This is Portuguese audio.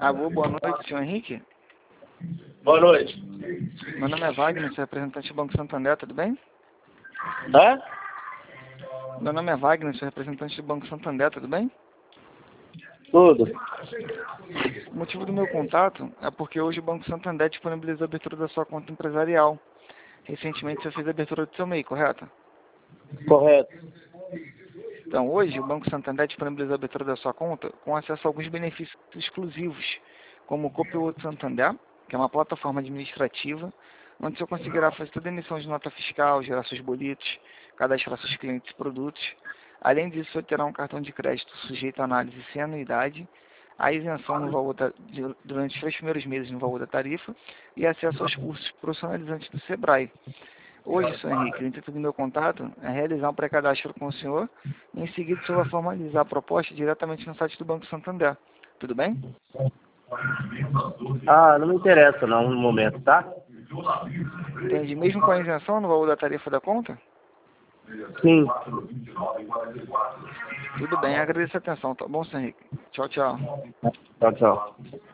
Alô, boa noite, senhor Henrique. Boa noite. Meu nome é Wagner, sou representante do Banco Santander, tudo bem? Hã? Meu nome é Wagner, sou representante do Banco Santander, tudo bem? Tudo. O motivo do meu contato é porque hoje o Banco Santander disponibilizou a abertura da sua conta empresarial. Recentemente você fez a abertura do seu MEI, correto? Correto. Então, hoje o Banco Santander disponibilizou a abertura da sua conta com acesso a alguns benefícios exclusivos, como o Copiloto Santander, que é uma plataforma administrativa, onde você conseguirá fazer toda a emissão de nota fiscal, gerar seus boletos, cadastrar seus clientes e produtos. Além disso, você terá um cartão de crédito sujeito à análise sem anuidade, a isenção no valor durante os 3 primeiros meses no valor da tarifa e acesso aos cursos profissionalizantes do Sebrae. Hoje, senhor Henrique, o intuito do meu contato é realizar um pré-cadastro com o senhor e em seguida o senhor vai formalizar a proposta diretamente no site do Banco Santander. Tudo bem? Ah, não me interessa não no momento, tá? Entende? Mesmo com a isenção no valor da tarifa da conta? Sim. Tudo bem, agradeço a atenção, tá bom, senhor Henrique? Tchau, tchau. Tchau, tchau.